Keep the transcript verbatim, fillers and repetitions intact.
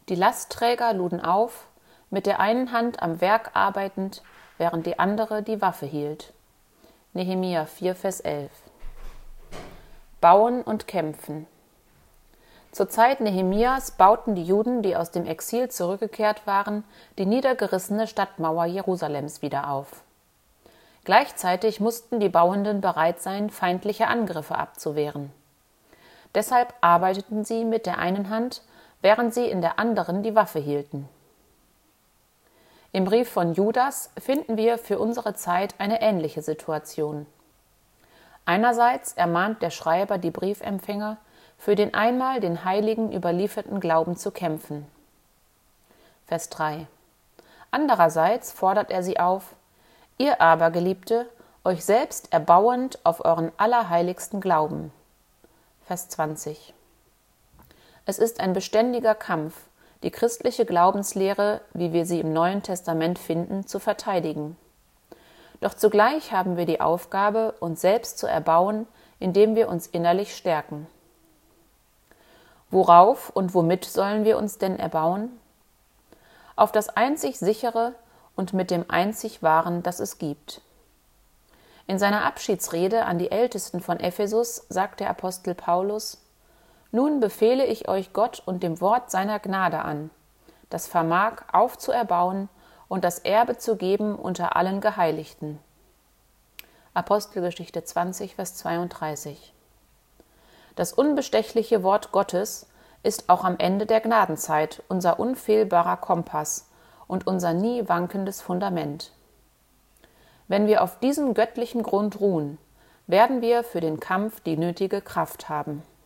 Die Lastträger luden auf, mit der einen Hand am Werk arbeitend, während die andere die Waffe hielt. Nehemia vier, Vers elf. Bauen und kämpfen. Zur Zeit Nehemias bauten die Juden, die aus dem Exil zurückgekehrt waren, die niedergerissene Stadtmauer Jerusalems wieder auf. Gleichzeitig mussten die Bauenden bereit sein, feindliche Angriffe abzuwehren. Deshalb arbeiteten sie mit der einen Hand, während sie in der anderen die Waffe hielten. Im Brief von Judas finden wir für unsere Zeit eine ähnliche Situation. Einerseits ermahnt der Schreiber die Briefempfänger, für den einmal den Heiligen überlieferten Glauben zu kämpfen. Vers drei. Andererseits fordert er sie auf: Ihr aber, Geliebte, euch selbst erbauend auf euren allerheiligsten Glauben. Vers zwanzig. Es ist ein beständiger Kampf, die christliche Glaubenslehre, wie wir sie im Neuen Testament finden, zu verteidigen. Doch zugleich haben wir die Aufgabe, uns selbst zu erbauen, indem wir uns innerlich stärken. Worauf und womit sollen wir uns denn erbauen? Auf das einzig Sichere und mit dem einzig Wahren, das es gibt. In seiner Abschiedsrede an die Ältesten von Ephesus sagt der Apostel Paulus: Nun befehle ich euch Gott und dem Wort seiner Gnade an, das vermag aufzuerbauen und das Erbe zu geben unter allen Geheiligten. Apostelgeschichte zwanzig, Vers zweiunddreißig. Das unbestechliche Wort Gottes ist auch am Ende der Gnadenzeit unser unfehlbarer Kompass und unser nie wankendes Fundament. Wenn wir auf diesem göttlichen Grund ruhen, werden wir für den Kampf die nötige Kraft haben.